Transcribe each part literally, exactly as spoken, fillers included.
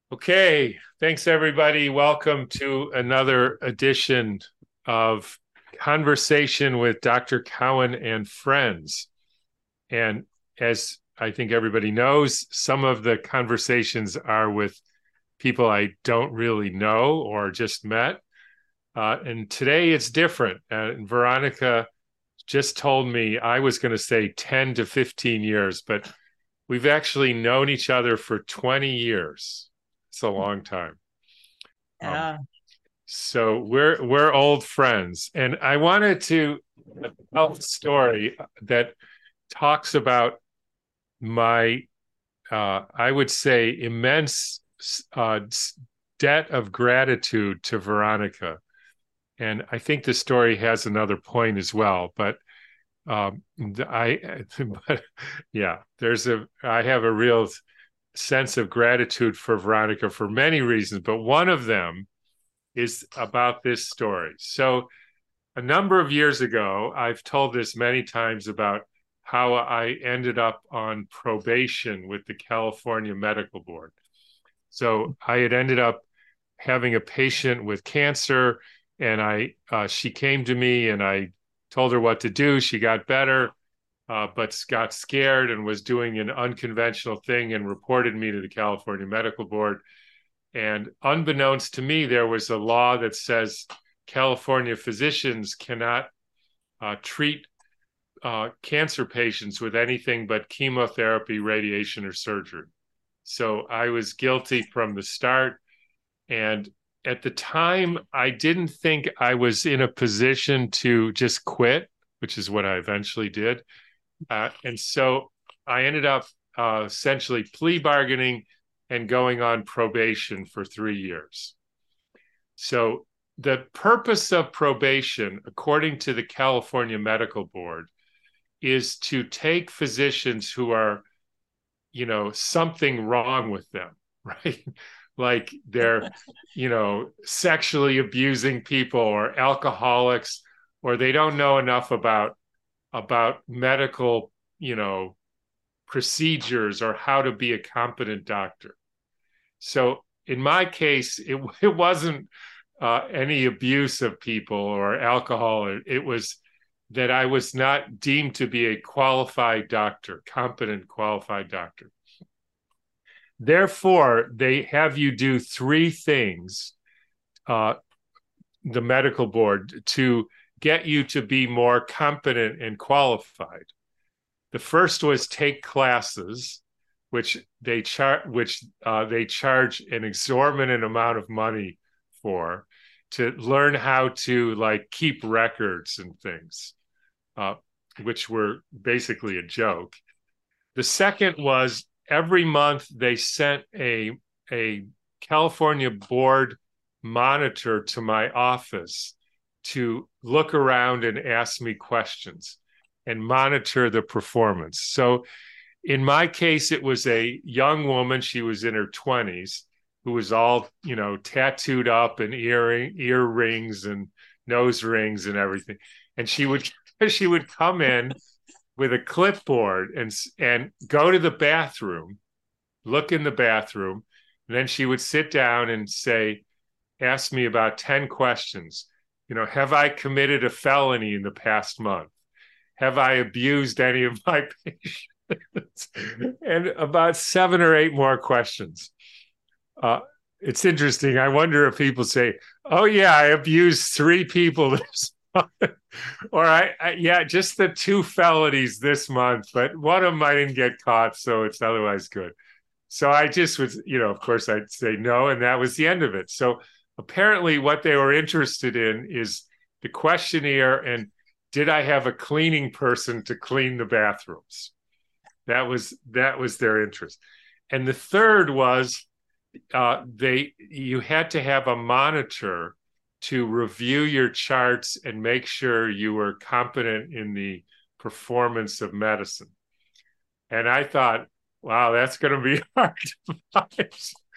Okay, thanks everybody. Welcome to another edition of Conversation with Doctor Cowan and Friends. And as I think everybody knows, some of the conversations are with people I don't really know or just met. Uh, and today it's different. Uh, Veronica just told me I was going to say ten to fifteen years, but we've actually known each other for twenty years. It's a long time. Um, Yeah. so we're we're old friends, and I wanted to tell a story that talks about my, uh, I would say, immense uh, debt of gratitude to Veronica. And I think the story has another point as well, but um, I, but yeah, there's a, I have a real sense of gratitude for Veronica for many reasons, but one of them is about this story. So, a number of years ago, I've told this many times about how I ended up on probation with the California Medical Board. So, I had ended up having a patient with cancer, and I uh, she came to me, and I told her what to do. She got better, uh, but got scared and was doing an unconventional thing and reported me to the California Medical Board. And unbeknownst to me, there was a law that says California physicians cannot uh, treat uh, cancer patients with anything but chemotherapy, radiation, or surgery. So I was guilty from the start. And at the time, I didn't think I was in a position to just quit, which is what I eventually did. Uh, and so I ended up uh, essentially plea bargaining and going on probation for three years. So the purpose of probation, according to the California Medical Board, is to take physicians who are, you know, something wrong with them, right? Like they're, you know, sexually abusing people or alcoholics, or they don't know enough about about medical, you know, procedures or how to be a competent doctor. So in my case, it, it wasn't uh, any abuse of people or alcohol. It was that I was not deemed to be a qualified doctor, competent qualified doctor. Therefore, they have you do three things, uh, the medical board, to get you to be more competent and qualified. The first was take classes, which they char- which uh, they charge an exorbitant amount of money for, to learn how to like keep records and things, uh, which were basically a joke. The second was every month they sent a a California board monitor to my office to look around and ask me questions and monitor the performance. So in my case, it was a young woman. She was in her twenties who was all, you know, tattooed up and earring, earrings and nose rings and everything. And she would she would come in with a clipboard and and go to the bathroom, look in the bathroom, and then she would sit down and say, ask me about ten questions. You know, have I committed a felony in the past month? Have I abused any of my patients? And about seven or eight more questions. Uh, it's interesting. I wonder if people say, "Oh yeah, I abused three people this month," or I, I, yeah, just the two felonies this month, but one of them I didn't get caught, so it's otherwise good. So I just was, you know, of course, I'd say no, and that was the end of it. So apparently, what they were interested in is the questionnaire and did I have a cleaning person to clean the bathrooms? That was that was their interest. And the third was uh, they you had to have a monitor to review your charts and make sure you were competent in the performance of medicine. And I thought, wow, that's going to be hard to find.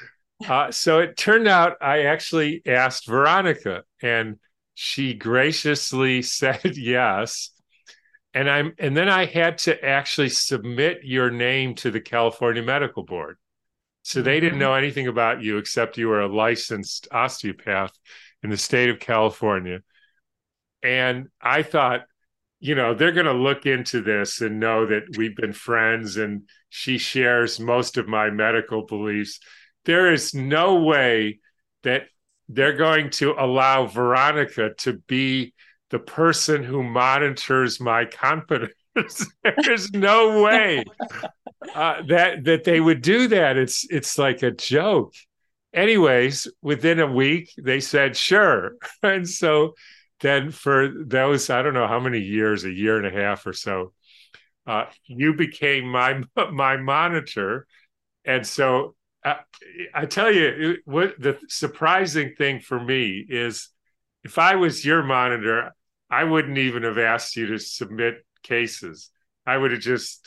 Uh, so it turned out I actually asked Veronica, and she graciously said yes. And I'm and then I had to actually submit your name to the California Medical Board. So they didn't know anything about you except you were a licensed osteopath in the state of California. And I thought, you know, they're going to look into this and know that we've been friends and she shares most of my medical beliefs. There is no way that they're going to allow Veronica to be the person who monitors my confidence. There's no way uh, that that they would do that. It's it's like a joke. Anyways, within a week, they said sure, and so then for those I don't know how many years, a year and a half or so, uh, you became my my monitor, and so uh, I tell you, what the surprising thing for me is, if I was your monitor, I wouldn't even have asked you to submit cases. I would have just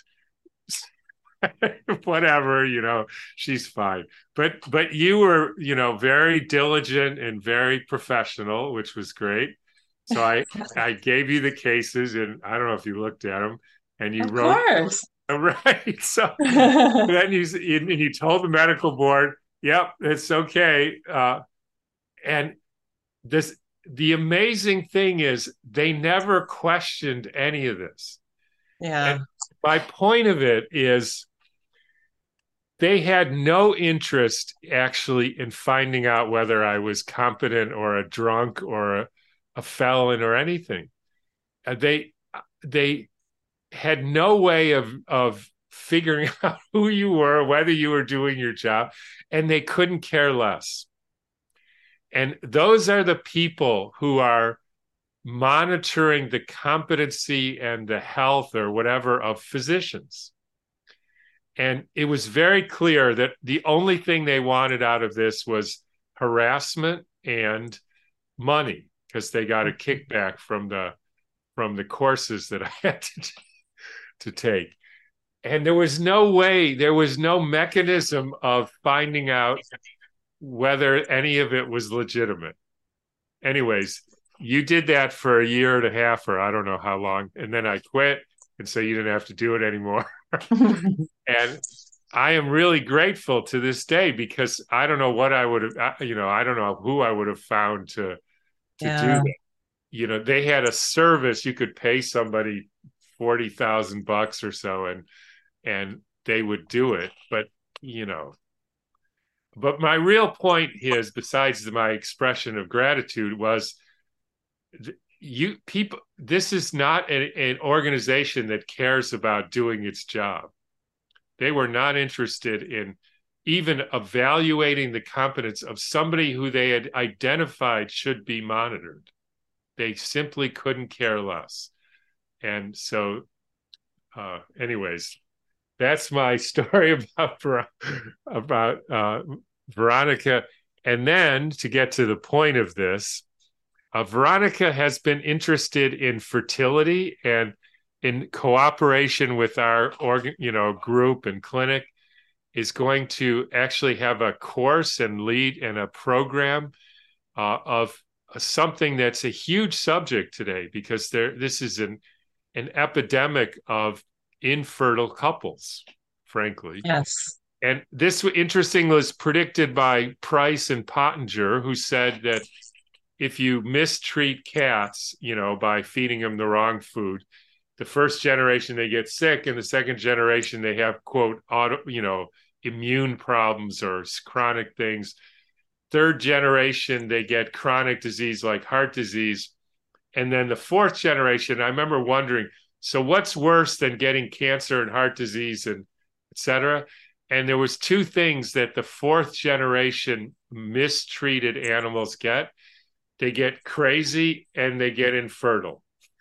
whatever, you know, she's fine. But but you were, you know, very diligent and very professional, which was great. So I I gave you the cases, and I don't know if you looked at them, and you Of wrote course. right. So then you and you told the medical board, "Yep, it's okay." Uh, and this the amazing thing is they never questioned any of this. And Yeah. my point of it is they had no interest actually in finding out whether I was competent or a drunk or a, a felon or anything. Uh, they they had no way of of figuring out who you were, whether you were doing your job, and they couldn't care less. And those are the people who are monitoring the competency and the health or whatever of physicians. And it was very clear that the only thing they wanted out of this was harassment and money, because they got a kickback from the from the courses that I had to, to take. And there was no way, there was no mechanism of finding out whether any of it was legitimate. Anyways, you did that for a year and a half, or I don't know how long, and then I quit, and so you didn't have to do it anymore. And I am really grateful to this day, because I don't know what I would have, you know, I don't know who I would have found to to do Yeah. that. You know, they had a service you could pay somebody forty thousand bucks or so, and and they would do it. But you know, but my real point is, besides my expression of gratitude, was you people. This is not a, an organization that cares about doing its job. They were not interested in even evaluating the competence of somebody who they had identified should be monitored. They simply couldn't care less. And so, uh, anyways, that's my story about about uh, Veronica. And then to get to the point of this, uh, Veronica has been interested in fertility, and in cooperation with our organ, you know, group and clinic, is going to actually have a course and lead and a program uh, of something that's a huge subject today, because there this is an an epidemic of infertile couples, frankly. Yes. And this, interesting, was predicted by Price and Pottinger, who said that if you mistreat cats, you know, by feeding them the wrong food, the first generation they get sick, and the second generation they have, quote, auto, you know, immune problems or chronic things. Third generation they get chronic disease like heart disease, and then the fourth generation, I remember wondering, so what's worse than getting cancer and heart disease and et cetera? And there was two things that the fourth generation mistreated animals get. They get crazy and they get infertile.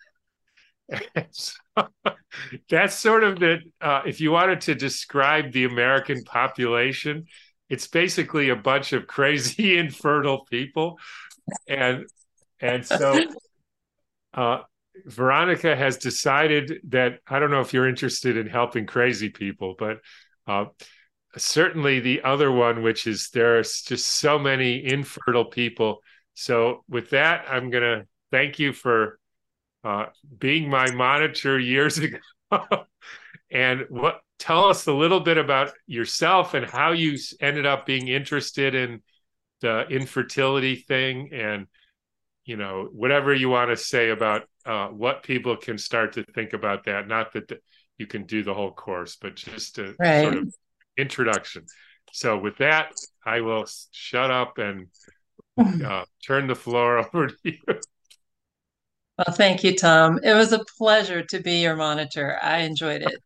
So, that's sort of the, uh, if you wanted to describe the American population, it's basically a bunch of crazy infertile people. And, and so uh, Veronica has decided that, I don't know if you're interested in helping crazy people, but uh, certainly the other one, which is there's just so many infertile people. So with that, I'm going to thank you for uh, being my monitor years ago. And what tell us a little bit about yourself and how you ended up being interested in the infertility thing, and you know, whatever you want to say about uh, what people can start to think about that. Not that the, you can do the whole course, but just a Right. sort of introduction. So with that, I will shut up and uh, turn the floor over to you. Well, thank you, Tom. It was a pleasure to be your monitor. I enjoyed it.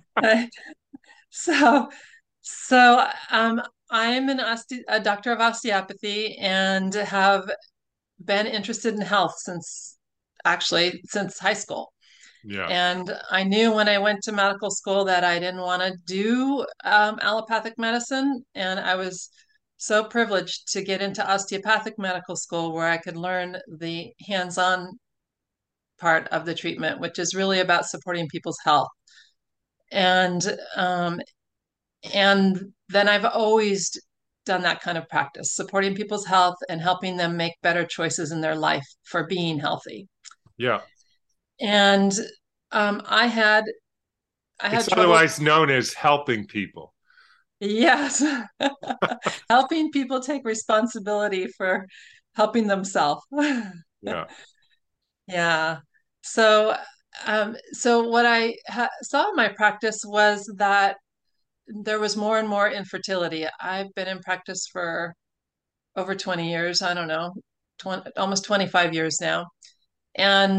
So, so um, I'm an oste a doctor of osteopathy and have been interested in health since actually since high school. Yeah, And I knew when I went to medical school that I didn't want to do um, allopathic medicine. And I was so privileged to get into osteopathic medical school where I could learn the hands-on part of the treatment, which is really about supporting people's health. And um, and then I've always done that kind of practice, supporting people's health and helping them make better choices in their life for being healthy. yeah. And um, I had I It's had trouble, otherwise known as helping people. yes, helping people take responsibility for helping themselves. Yeah. Yeah. So, um, so what I ha saw in my practice was that there was more and more infertility. I've been in practice for over twenty years. I don't know, twenty, almost twenty-five years now. And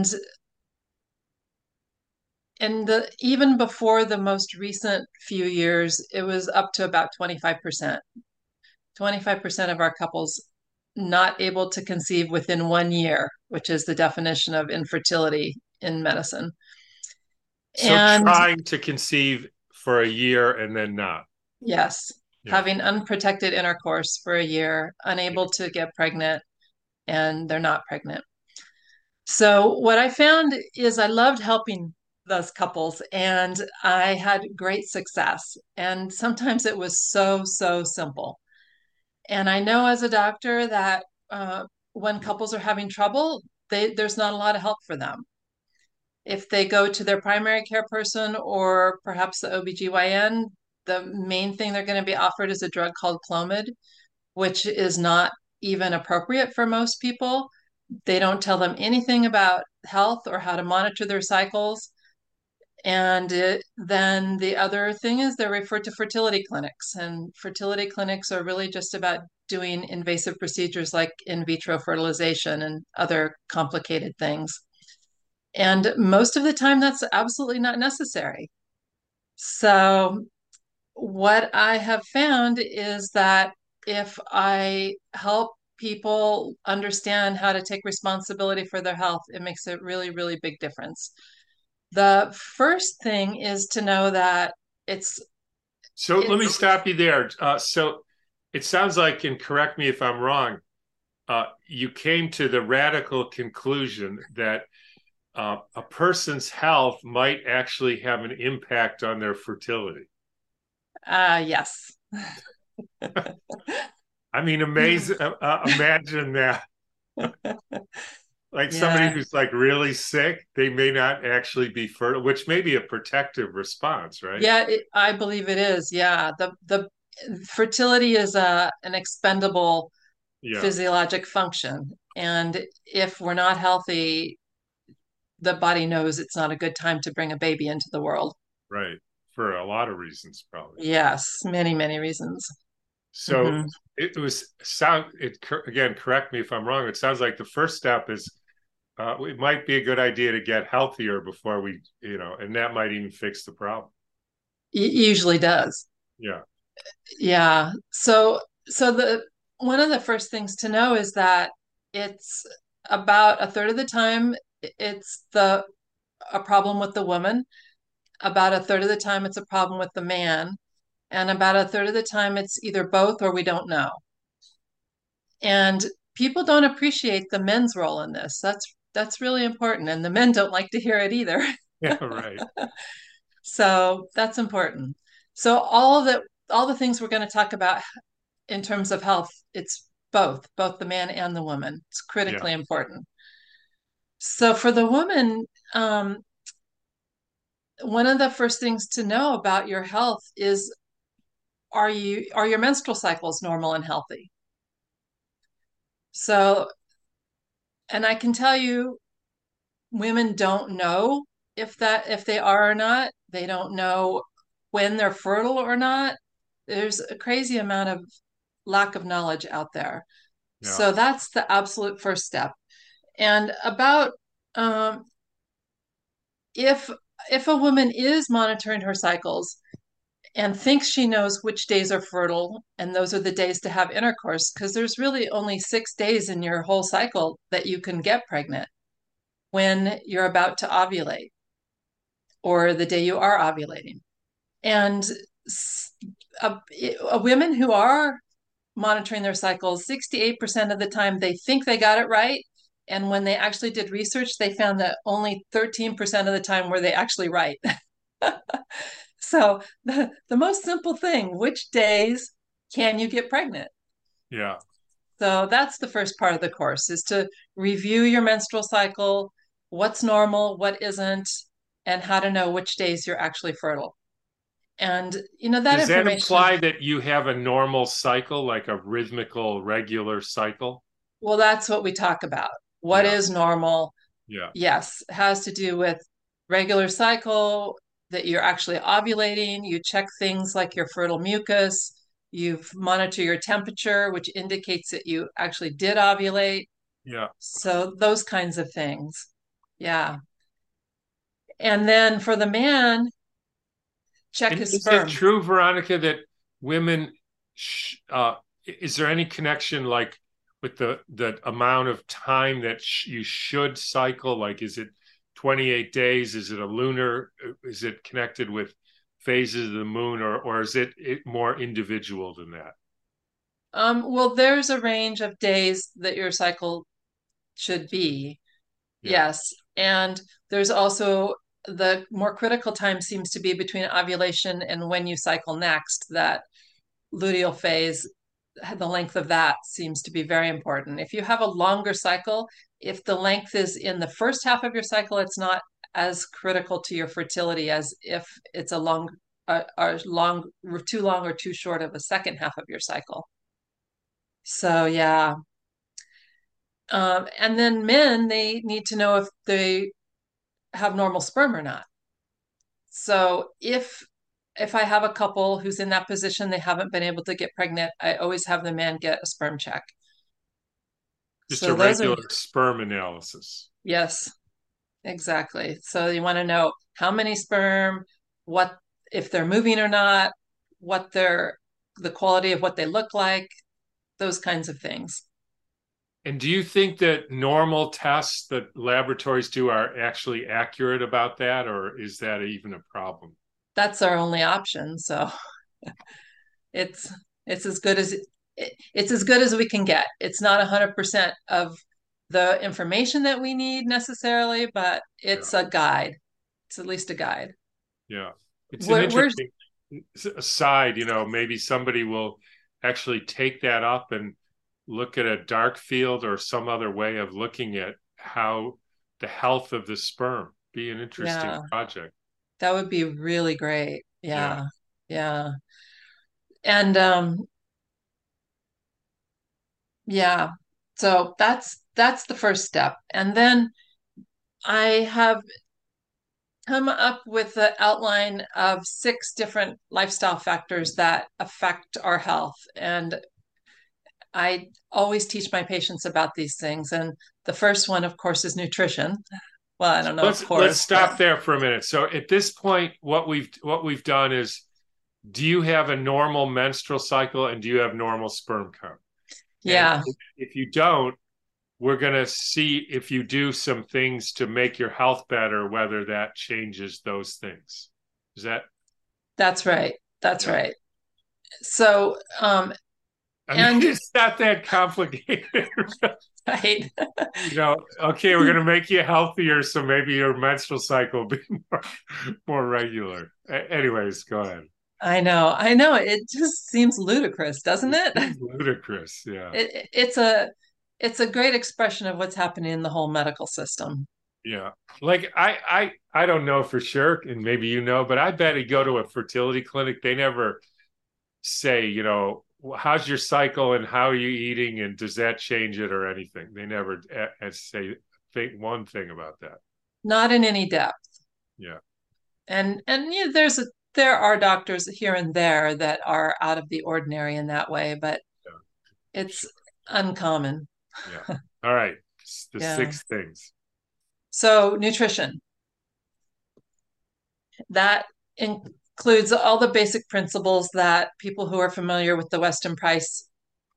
and the even before the most recent few years, it was up to about twenty-five percent. twenty-five percent of our couples not able to conceive within one year, which is the definition of infertility in medicine. So And trying to conceive for a year and then not. yes, Yeah. having unprotected intercourse for a year, unable to get pregnant, and they're not pregnant. So, what I found is I loved helping those couples and I had great success. And sometimes it was so, so simple. And I know as a doctor that uh, when couples are having trouble, they, there's not a lot of help for them. If they go to their primary care person or perhaps the O B G Y N, the main thing they're going to be offered is a drug called Clomid, which is not even appropriate for most people. They don't tell them anything about health or how to monitor their cycles. And it, then the other thing is they're referred to fertility clinics, and fertility clinics are really just about doing invasive procedures like in vitro fertilization and other complicated things. And most of the time, that's absolutely not necessary. So, what I have found is that if I help people understand how to take responsibility for their health, it makes a really, really big difference. The first thing is to know that it's So let me it's stop you there. Uh, so it sounds like, and correct me if I'm wrong, uh, you came to the radical conclusion that uh, a person's health might actually have an impact on their fertility. uh yes. I mean, amazing. Uh, uh, imagine that. Like somebody Yeah. who's like really sick, they may not actually be fertile, which may be a protective response, right? Yeah, it, I believe it is. Yeah. The the fertility is a an expendable Yeah, physiologic function. And if we're not healthy, the body knows it's not a good time to bring a baby into the world. right. For a lot of reasons, probably. Yes, many, many reasons. So Hmm. it was sound it again, correct me if I'm wrong. It sounds like the first step is uh, it might be a good idea to get healthier before we, you know, and that might even fix the problem. It usually does. Yeah, Yeah. So, so the one of the first things to know is that it's about a third of the time it's the a problem with the woman, about a third of the time it's a problem with the man, and about a third of the time it's either both or we don't know. And people don't appreciate the men's role in this. That's that's really important, and the men don't like to hear it either. yeah, right. So that's important. So all of the all the things we're going to talk about in terms of health, it's both, both the man and the woman. It's Yeah, critically important. So for the woman, um, one of the first things to know about your health is, are you are your menstrual cycles normal and healthy? So, and I can tell you, women don't know if that if they are or not. They don't know when they're fertile or not. There's a crazy amount of lack of knowledge out there. Yeah. So that's the absolute first step. And about um, if if a woman is monitoring her cycles and thinks she knows which days are fertile and those are the days to have intercourse, because there's really only six days in your whole cycle that you can get pregnant when you're about to ovulate or the day you are ovulating. And uh, women who are monitoring their cycles, sixty-eight percent of the time they think they got it right. And when they actually did research, they found that only thirteen percent of the time were they actually right. So the, the most simple thing, which days can you get pregnant? Yeah. So that's the first part of the course, is to review your menstrual cycle, what's normal, what isn't, and how to know which days you're actually fertile. And you know that Does that information, imply that you have a normal cycle, like a rhythmical, regular cycle? well, that's what we talk about. What Yeah. is normal? Yeah. Yes, has to do with regular cycle, that you're actually ovulating. You check things like your fertile mucus. You monitor your temperature, which indicates that you actually did ovulate. Yeah. So those kinds of things. Yeah. And then for the man, check And his is it sperm. true, Veronica, that women, sh uh, is there any connection like with the the amount of time that sh you should cycle? Like, is it twenty-eight days? Is it a lunar? Is it connected with phases of the moon, or or is it, it more individual than that? Um, well, there's a range of days that your cycle should be. Yeah. Yes. And there's also the more critical time seems to be between ovulation and when you cycle next. That luteal phase, the length of that seems to be very important. If you have a longer cycle, if the length is in the first half of your cycle, it's not as critical to your fertility as if it's a long, a, a long, too long or too short of a second half of your cycle. So yeah. Um, and then men, they need to know if they have normal sperm or not. So if if I have a couple who's in that position, they haven't been able to get pregnant, I always have the man get a sperm check. Just a So those are, regular sperm analysis. yes, exactly. So you want to know how many sperm, what if they're moving or not, what their the quality of what they look like, those kinds of things. And do you think that normal tests that laboratories do are actually accurate about that, or is that even a problem? That's our only option. So it's it's as good as it, it's as good as we can get. It's not one hundred percent of the information that we need necessarily, but Yeah. it's a guide. It's at least a guide. Yeah. It's an We're, we're interesting aside, you know, maybe somebody will actually take that up and look at a dark field or some other way of looking at how the health of the sperm. Be an interesting Yeah, project. that would be really great. Yeah. Yeah, yeah. And um, yeah, so that's that's the first step. And then I have come up with the outline of six different lifestyle factors that affect our health. And I always teach my patients about these things. And the first one, of course, is nutrition. Well, I So don't know, of let's let's course, but stop there for a minute. So at this point, what we've what we've done is, do you have a normal menstrual cycle and do you have normal sperm count? And yeah, if, if you don't, we're going to see if you do some things to make your health better, whether that changes those things. Is that, that's right. That's yeah. right. So, um, I mean, and it's not that complicated. right. You know, okay, we're going to make you healthier, so maybe your menstrual cycle will be more, more regular. A- anyways, go ahead. I know, I know. It just seems ludicrous, doesn't It it? seems ludicrous. Yeah. It, it's a it's a great expression of what's happening in the whole medical system. Yeah. Like I I I don't know for sure, and maybe you know, but I bet you go to a fertility clinic, they never say, you know, how's your cycle and how are you eating and does that change it or anything. They never uh, say think one thing about that. Not in any depth. Yeah. And and you know, there's a there are doctors here and there that are out of the ordinary in that way, but Yeah. it's Sure. uncommon. Yeah. All right. The Yeah. six things. So nutrition, that includes all the basic principles that people who are familiar with the Weston Price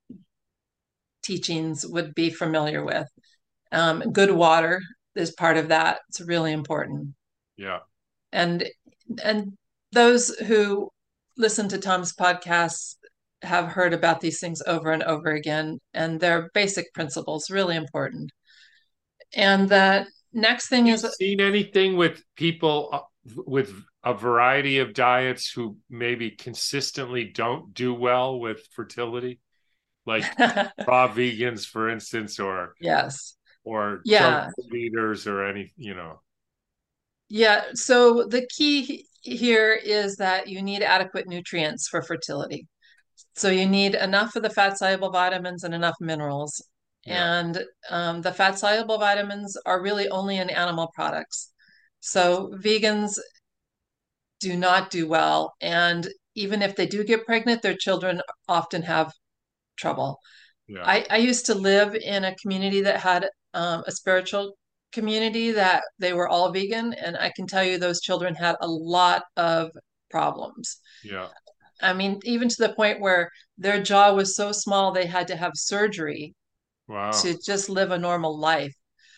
teachings would be familiar with. Um, good water is part of that. It's really important. Yeah. And and those who listen to Tom's podcasts have heard about these things over and over again, and they're basic principles, really important. And the next thing You is, seen anything with people uh, with a variety of diets who maybe consistently don't do well with fertility? Like raw vegans, for instance, or yes, or junk yeah, food eaters or any, you know. yeah. So the key here is that you need adequate nutrients for fertility. So you need enough of the fat soluble vitamins and enough minerals. Yeah. And um, the fat soluble vitamins are really only in animal products. So vegans do not do well. And even if they do get pregnant, their children often have trouble. Yeah. I, I used to live in a community that had um, a spiritual community that they were all vegan. And I can tell you those children had a lot of problems. Yeah. I mean, even to the point where their jaw was so small they had to have surgery Wow. to just live a normal life.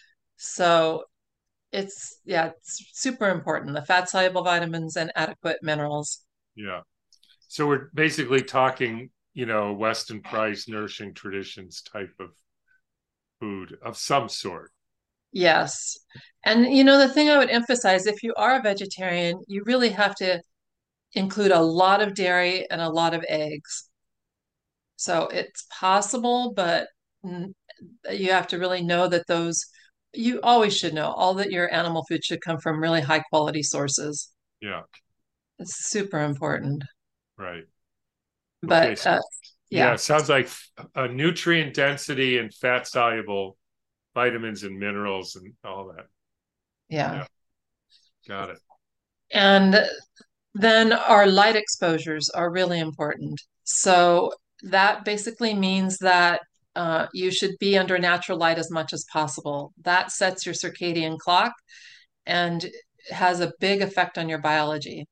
So it's, yeah, it's super important. The fat soluble vitamins and adequate minerals. Yeah. So we're basically talking, you know, Weston Price nourishing traditions type of food of some sort. Yes. And, you know, the thing I would emphasize, if you are a vegetarian, you really have to include a lot of dairy and a lot of eggs. So it's possible, but you have to really know that those, you always should know all that your animal food should come from really high quality sources. Yeah. It's super important. Right. Okay. But So, uh, yeah, yeah, it sounds like a nutrient density and fat soluble vitamins and minerals and all that. yeah. Yeah. Got it. And then our light exposures are really important. So that basically means that uh, you should be under natural light as much as possible. That sets your circadian clock and has a big effect on your biology.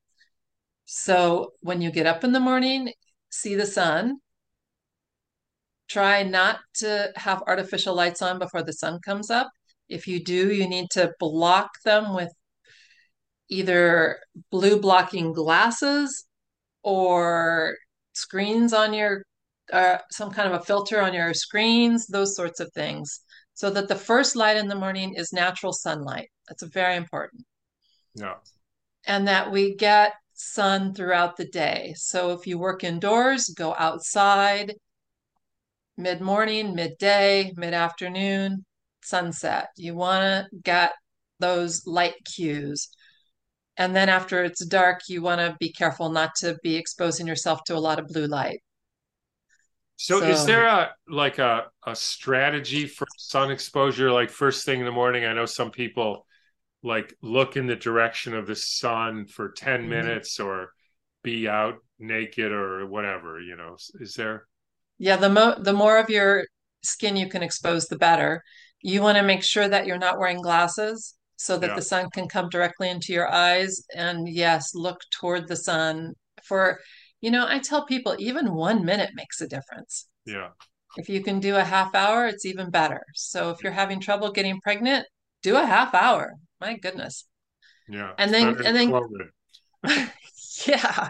So when you get up in the morning, see the sun. Try not to have artificial lights on before the sun comes up. If you do, you need to block them with either blue blocking glasses or screens on your, uh, some kind of a filter on your screens, those sorts of things, so that the first light in the morning is natural sunlight. That's very important. Yeah. And that we get sun throughout the day. So if you work indoors, go outside mid morning, midday, mid afternoon, sunset. You want to get those light cues. And then after it's dark, you want to be careful not to be exposing yourself to a lot of blue light. So is So, there a like a, a strategy for sun exposure? Like first thing in the morning, I know some people like look in the direction of the sun for ten mhm. minutes or be out naked or whatever, you know. Is there? Yeah, the mo the more of your skin you can expose, the better. You want to make sure that you're not wearing glasses so that Yeah. the sun can come directly into your eyes. And yes, look toward the sun for, you know, I tell people even one minute makes a difference. Yeah. If you can do a half hour, it's even better. So if you're having trouble getting pregnant, do a half hour. My goodness. Yeah. And It's then, better than and then, COVID. yeah,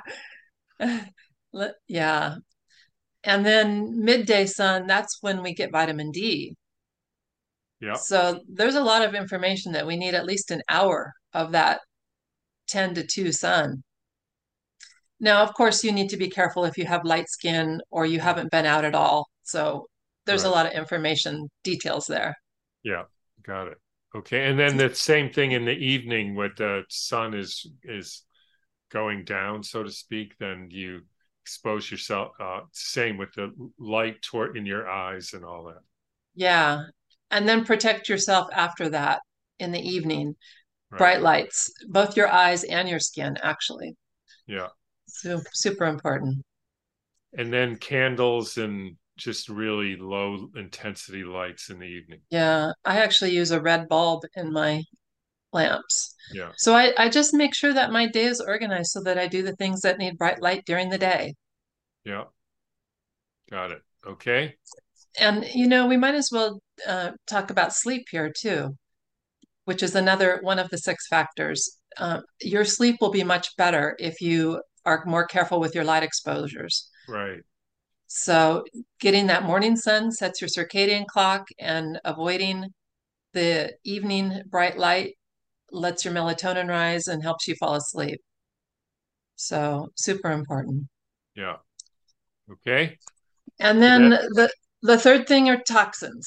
yeah. And then midday sun, that's when we get vitamin D. Yeah. So there's a lot of information that we need at least an hour of that ten to two sun. Now, of course, you need to be careful if you have light skin or you haven't been out at all. So there's a Right. lot of information details there. Yeah. Got it. Okay. And then the same thing in the evening when the sun is is going down, so to speak, then you expose yourself. Uh, same with the light toward in your eyes and all that. Yeah. And then protect yourself after that in the evening. Right. Bright lights, both your eyes and your skin, actually. Yeah. So super important. And then candles and just really low intensity lights in the evening. Yeah. I actually use a red bulb in my lamps. Yeah. So I, I just make sure that my day is organized so that I do the things that need bright light during the day. Yeah. Got it. Okay. And, you know, we might as well uh, talk about sleep here too, which is another one of the six factors. Uh, your sleep will be much better if you are more careful with your light exposures. Right. So, getting that morning sun sets your circadian clock, and avoiding the evening bright light lets your melatonin rise and helps you fall asleep. So, super important. Yeah. Okay. And So then that, the the third thing are toxins.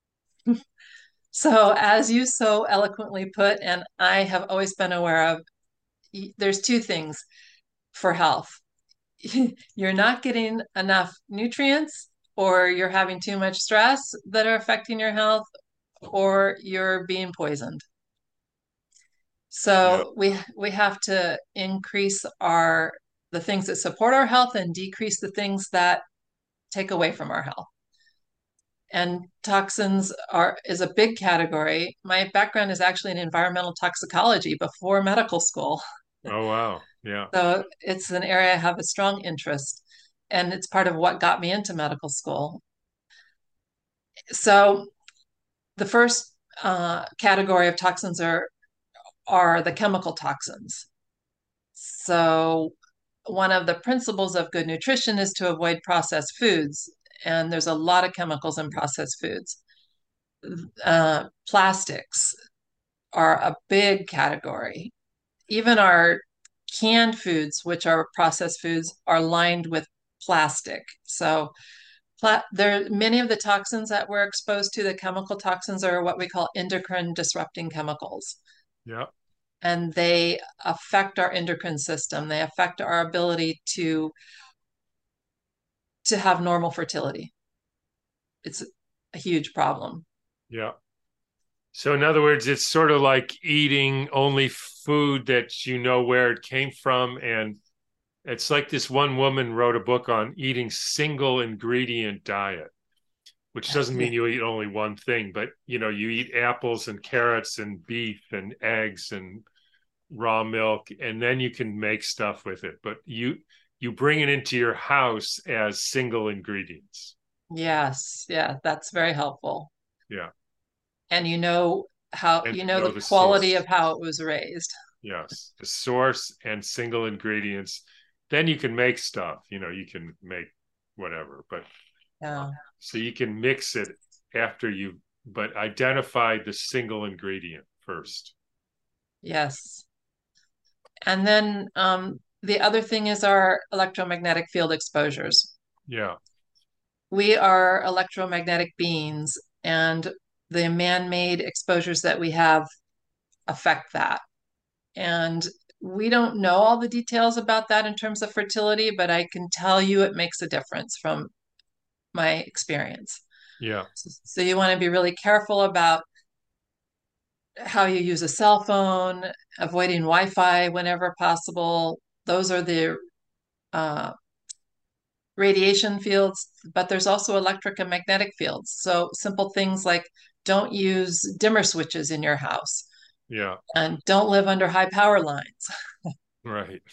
So, as you so eloquently put, and I have always been aware of, there's two things for health. You're not getting enough nutrients, or you're having too much stress that are affecting your health, or you're being poisoned. yeah. So we we have to increase our the things that support our health and decrease the things that take away from our health. And toxins are is a big category. My background is actually in environmental toxicology before medical school. Oh, wow. Yeah. So it's an area I have a strong interest, and it's part of what got me into medical school. So the first uh, category of toxins are are the chemical toxins. So one of the principles of good nutrition is to avoid processed foods, and there's a lot of chemicals in processed foods. Uh, plastics are a big category. Even our canned foods, which are processed foods, are lined with plastic. So pla- there many of the toxins that we're exposed to, the chemical toxins, are what we call endocrine disrupting chemicals. Yeah. And they affect our endocrine system. They affect our ability to to have normal fertility. It's a huge problem. Yeah. So, in other words, it's sort of like eating only food that you know where it came from. And it's like this one woman wrote a book on eating single ingredient diet, which doesn't Yeah. mean you eat only one thing, but you know, you eat apples and carrots and beef and eggs and raw milk, and then you can make stuff with it. But you you bring it into your house as single ingredients. Yes, yeah, that's very helpful. Yeah. And you know how And you you know know the the quality source. of how it was raised. Yes, the source and single ingredients. Then you can make stuff. You know, you can make whatever, but uh, Yeah. so you can mix it after you, but identify the single ingredient first. Yes. And then um, the other thing is our electromagnetic field exposures. Yeah, We are electromagnetic beings, and the man-made exposures that we have affect that. And we don't know all the details about that in terms of fertility, but I can tell you it makes a difference from my experience. yeah, So you want to be really careful about how you use a cell phone, avoiding Wi-Fi whenever possible. Those are the uh, radiation fields, but there's also electric and magnetic fields. So simple things like don't use dimmer switches in your house yeah, and don't live under high power lines. right.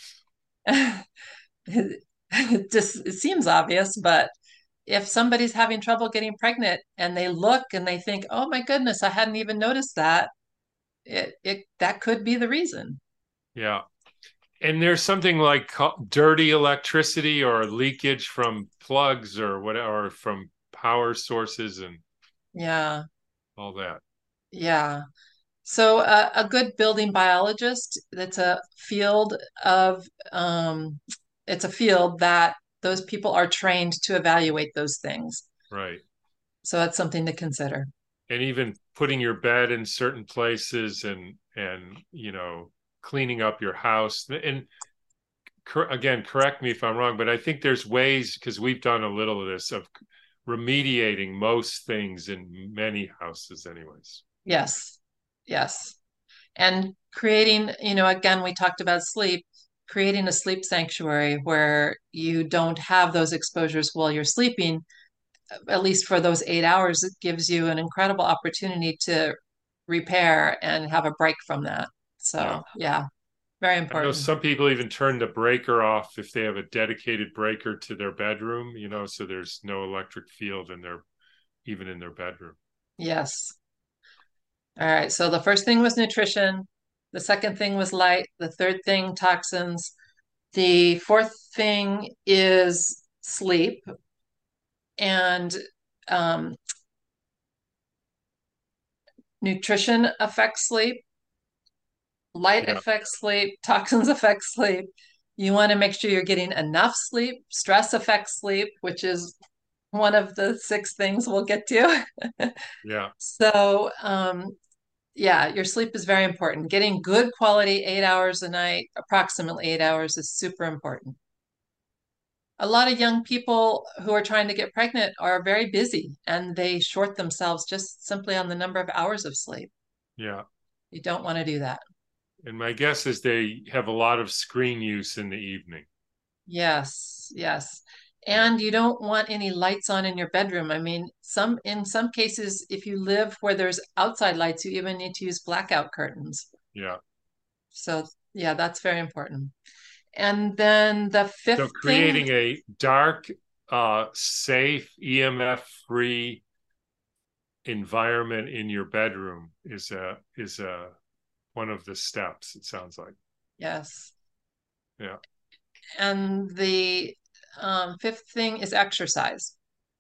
It, it just it seems obvious, but if somebody's having trouble getting pregnant and they look and they think, "Oh my goodness, I hadn't even noticed that," it it that could be the reason. Yeah. And there's something like dirty electricity or leakage from plugs or whatever, or from power sources and Yeah, all that. yeah. So uh, a good building biologist, that's a field of um, it's a field that those people are trained to evaluate those things. Right. So that's something to consider. and even putting your bed in certain places, and and you know, cleaning up your house. And again, correct me if I'm wrong, but I think there's ways, because we've done a little of this, of remediating most things in many houses anyways. Yes. Yes. And creating, you know, again, we talked about sleep, creating a sleep sanctuary where you don't have those exposures while you're sleeping, at least for those eight hours, it gives you an incredible opportunity to repair and have a break from that. Yeah. So, yeah, very I know important. some people even turn the breaker off if they have a dedicated breaker to their bedroom, you know, so there's no electric field in their, even in their bedroom. Yes. All right. So the first thing was nutrition. The second thing was light. The third thing, toxins. The fourth thing is sleep. And um, nutrition affects sleep. Light Yeah. affects sleep, toxins affect sleep. You want to make sure you're getting enough sleep. Stress affects sleep, which is one of the six things we'll get to. Yeah. So, um, yeah, your sleep is very important. Getting good quality eight hours a night, approximately eight hours, is super important. A lot of young people who are trying to get pregnant are very busy and they short themselves just simply on the number of hours of sleep. Yeah. You don't want to do that. And my guess is they have a lot of screen use in the evening. Yes, yes. Yeah. And you don't want any lights on in your bedroom. I mean, some in some cases, if you live where there's outside lights, you even need to use blackout curtains. Yeah. So, yeah, that's very important. And then the So fifth thing, creating a dark, uh, safe, E M F free environment in your bedroom is a is a one of the steps, it sounds like. yes. Yeah. And the um, fifth thing is exercise.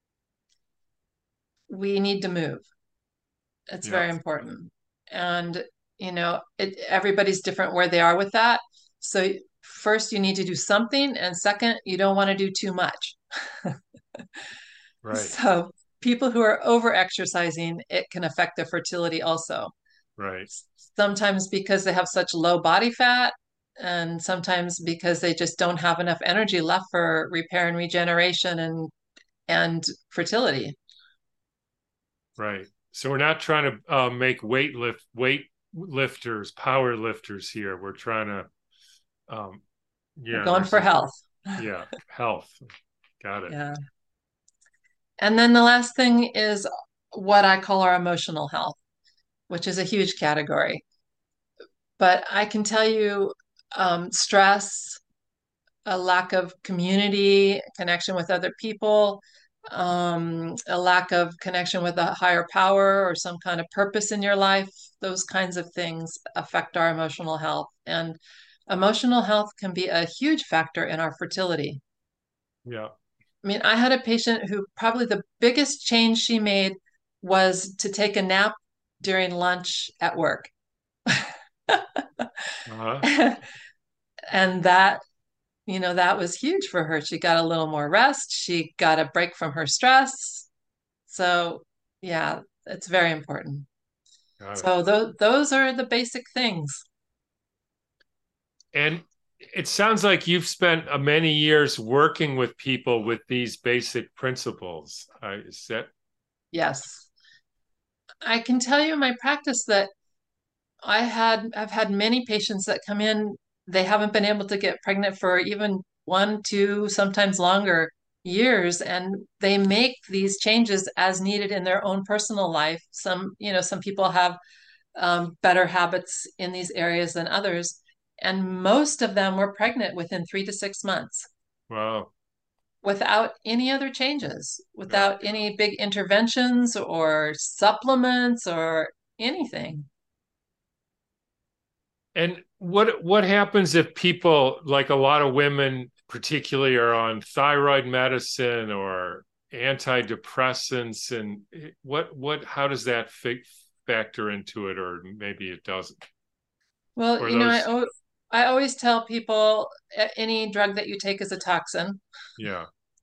We need to move. It's Yeah. very important. And, you know, it, everybody's different where they are with that. So, first, you need to do something. And second, you don't want to do too much. Right. So, people who are over exercising, it can affect their fertility also. Right. Sometimes because they have such low body fat, and sometimes because they just don't have enough energy left for repair and regeneration and and fertility. Right. So we're not trying to uh, make weight lift weight lifters, power lifters here. We're trying to, um, We're yeah, going there's for a, health. yeah, health. Got it. Yeah. And then the last thing is what I call our emotional health, which is a huge category. But I can tell you, um, stress, a lack of community, connection with other people, um, a lack of connection with a higher power or some kind of purpose in your life, those kinds of things affect our emotional health. And emotional health can be a huge factor in our fertility. Yeah. I mean, I had a patient who probably the biggest change she made was to take a nap during lunch at work. Uh-huh. And that, you know, that was huge for her. She got a little more rest. She got a break from her stress. So, yeah, it's very important. Got it. So th those are the basic things. And it sounds like you've spent uh, many years working with people with these basic principles. Uh, is that Yes. I can tell you in my practice that I had I've had many patients that come in, they haven't been able to get pregnant for even one, two, sometimes longer years, and they make these changes as needed in their own personal life. Some, you know, some people have um, better habits in these areas than others, and most of them were pregnant within three to six months wow? without any other changes, Yeah. without any big interventions or supplements or anything. And what what happens if people, like a lot of women particularly, are on thyroid medicine or antidepressants, and what what how does that fi- factor into it, or maybe it doesn't? Well, Or you know, I those, al- I always tell people any drug that you take is a toxin. yeah,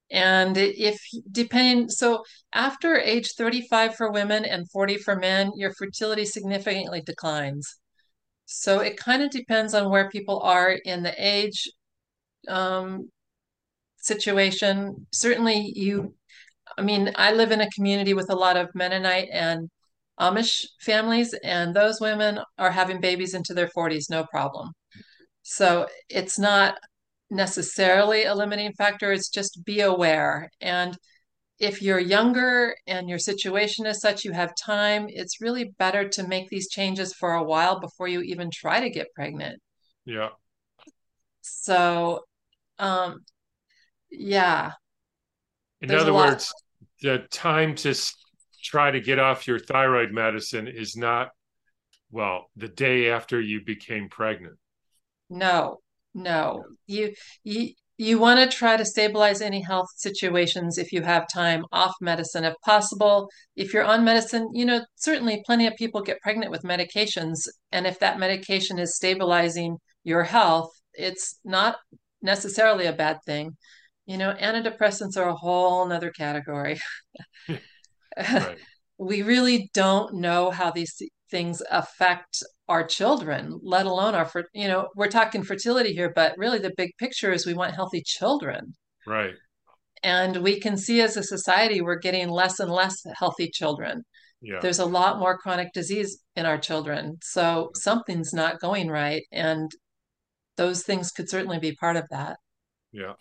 And if depending, so after age thirty-five for women and forty for men, your fertility significantly declines. So it kind of depends on where people are in the age um, situation. Certainly, you, I mean, I live in a community with a lot of Mennonite and Amish families, and those women are having babies into their forties, no problem. So it's not necessarily a limiting factor, it's just be aware. And if you're younger and your situation is such you have time, it's really better to make these changes for a while before you even try to get pregnant. Yeah. So, um, yeah, In there's a other lot. words, the time to s- try to get off your thyroid medicine is not, well, the day after you became pregnant. No, no. You you you want to try to stabilize any health situations if you have time off medicine if possible. If you're on medicine, you know, certainly plenty of people get pregnant with medications, and if that medication is stabilizing your health, it's not necessarily a bad thing. You know, antidepressants are a whole nother category. Right. We really don't know how these things affect our children, let alone our, fer- you know, we're talking fertility here, but really the big picture is we want healthy children. Right. And we can see as a society, we're getting less and less healthy children. Yeah. There's a lot more chronic disease in our children. So something's not going right. And those things could certainly be part of that. Yeah.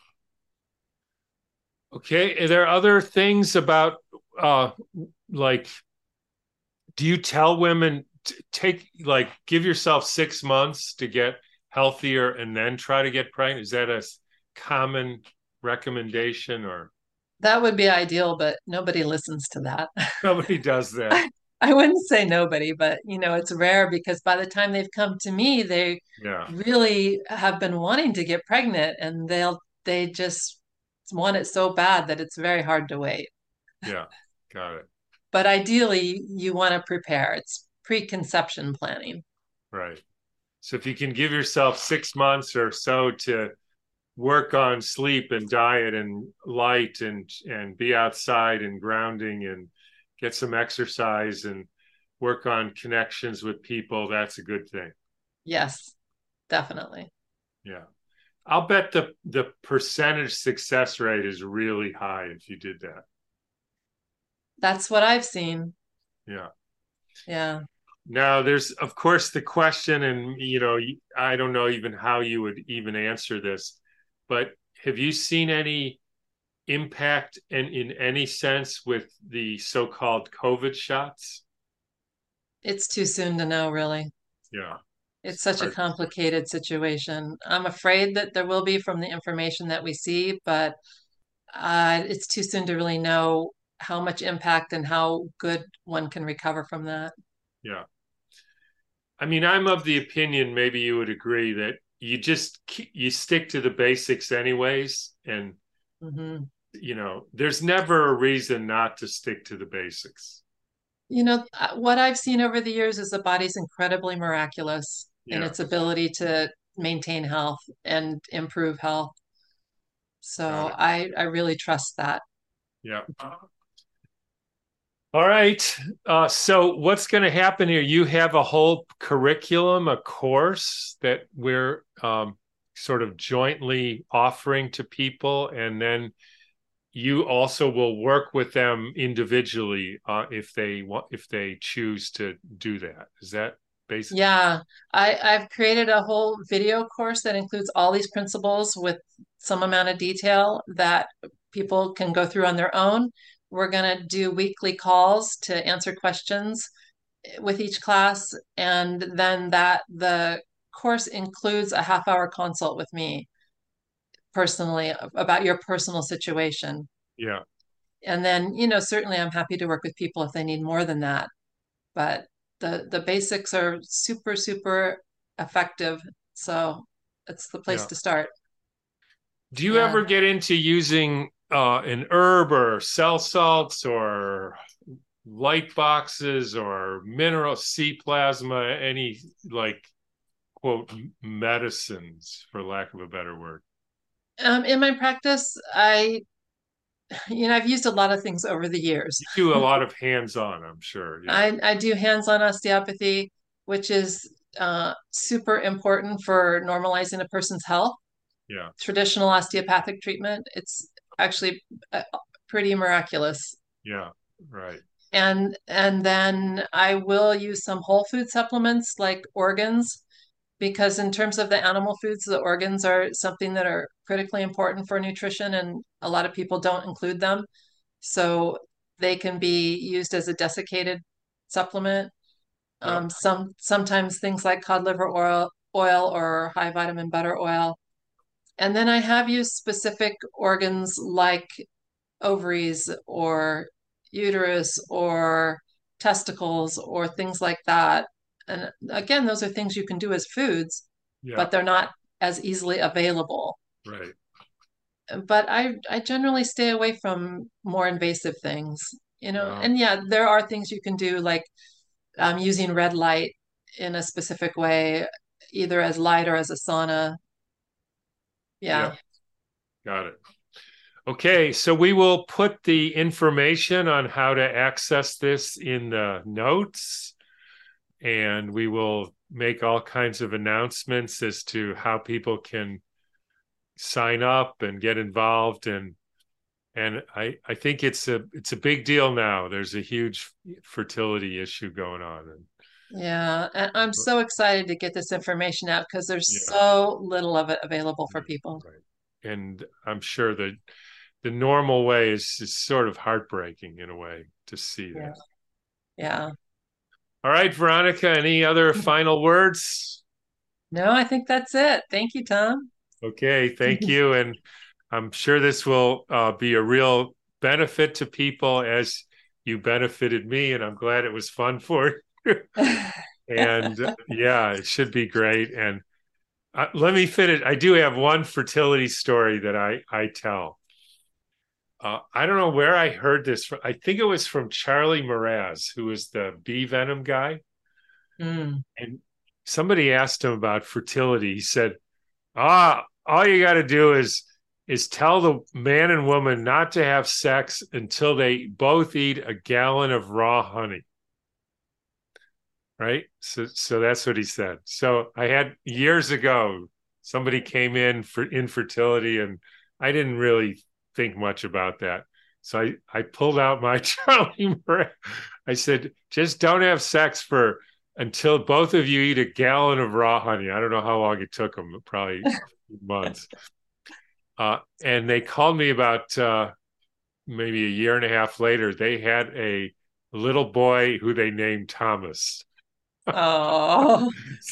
Okay. Are there other things about uh like do you tell women to take like give yourself six months to get healthier and then try to get pregnant? Is that a common recommendation or That would be ideal, but nobody listens to that. nobody does that? I wouldn't say nobody, but you know, it's rare because by the time they've come to me, they Yeah. really have been wanting to get pregnant and they'll they just want it so bad that it's very hard to wait. Yeah. Got it. But ideally, you want to prepare. It's preconception planning. Right. So if you can give yourself six months or so to work on sleep and diet and light and and be outside and grounding and get some exercise and work on connections with people, that's a good thing. Yes, definitely. Yeah. I'll bet the the percentage success rate is really high if you did that. That's what I've seen. Yeah. Yeah. Now there's of course the question, and you know, I don't know even how you would even answer this, but have you seen any impact in, in any sense with the so-called COVID shots? It's too soon to know, really. Yeah. It's such a complicated situation. I'm afraid that there will be from the information that we see, but uh, it's too soon to really know how much impact and how good one can recover from that. Yeah. I mean, I'm of the opinion, maybe you would agree, that you just you stick to the basics anyways, and Hmm. you know, there's never a reason not to stick to the basics. You know, uh, what I've seen over the years is the body's incredibly miraculous in Yeah. its ability to maintain health and improve health. Got So it. I, I really trust that. Yeah. All right. Uh, so what's going to happen here? You have a whole curriculum, a course that we're um, sort of jointly offering to people, and then you also will work with them individually uh, if they want, if they choose to do that. Is that basic? Yeah, I, I've created a whole video course that includes all these principles with some amount of detail that people can go through on their own. We're going to do weekly calls to answer questions with each class, and then that the course includes a half hour consult with me personally about your personal situation. Yeah. And then, you know, certainly I'm happy to work with people if they need more than that, but the the basics are super, super effective. So it's the place Yeah. to start. Do you Yeah. ever get into using uh, an herb or cell salts or light boxes or mineral sea plasma, any like quote medicines, for lack of a better word? Um, in my practice, I you know, I've used a lot of things over the years. You do a lot of hands-on, I'm sure. Yeah. I, I do hands-on osteopathy, which is uh, super important for normalizing a person's health. Yeah. Traditional osteopathic treatment, it's actually uh, pretty miraculous. Yeah. Right. And and then I will use some whole food supplements like organs, because in terms of the animal foods, the organs are something that are critically important for nutrition, and a lot of people don't include them. So they can be used as a desiccated supplement. Yep. Um, some sometimes things like cod liver oil, oil or high vitamin butter oil. And then I have used specific organs like ovaries or uterus or testicles or things like that. And again, those are things you can do as foods, Yeah. but they're not as easily available. Right. But I I generally stay away from more invasive things, you know. Uh, And yeah, there are things you can do like um, using red light in a specific way, either as light or as a sauna. yeah. Yeah. Got it. Okay, so we will put the information on how to access this in the notes, and we will make all kinds of announcements as to how people can sign up and get involved. And and I I think it's a it's a big deal now. There's a huge fertility issue going on, and Yeah, and I'm so excited to get this information out because there's yeah, so little of it available for yeah, people. right. And I'm sure that the normal way is, is sort of heartbreaking in a way to see Yeah. that. Yeah. All right, Veronica, any other final words? No, I think that's it. Thank you, Tom. Okay, thank you. And I'm sure this will uh, be a real benefit to people as you benefited me, and I'm glad it was fun for you. And uh, yeah, it should be great. And uh, let me finish. I do have one fertility story that I I tell. Uh, I don't know where I heard this from. I think it was from Charlie Mraz, who was the bee venom guy. Mm. And somebody asked him about fertility. He said, "Ah, all you got to do is is tell the man and woman not to have sex until they both eat a gallon of raw honey." Right? So so that's what he said. So I had years ago somebody came in for infertility, and I didn't really think much about that. So I I pulled out my Charlie Murray. I said, just don't have sex for until both of you eat a gallon of raw honey. I don't know how long it took them, probably months. Uh, and they called me about uh, maybe a year and a half later. They had a little boy who they named Thomas. Oh,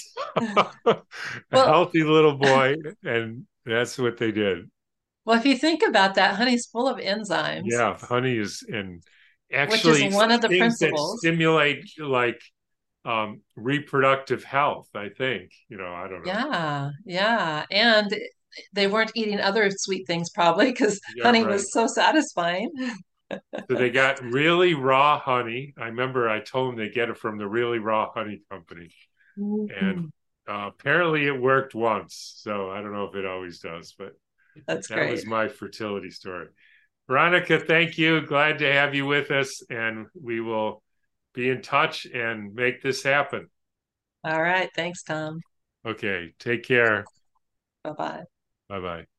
A well, healthy little boy, and that's what they did. well, if you think about that, honey's full of enzymes, Yeah, honey is, and which is actually one of the things that principles. stimulate like um, reproductive health. I think, you know, I don't know. Yeah, yeah. And they weren't eating other sweet things probably because Yeah, honey right. was so satisfying. So they got really raw honey. I remember I told them they get it from the Really Raw Honey Company, and Mhm. uh, apparently it worked once. So I don't know if it always does, but That's that great. was my fertility story. Veronica, thank you. Glad to have you with us, and we will be in touch and make this happen. All right. Thanks, Tom. Okay, take care. Bye-bye. Bye bye.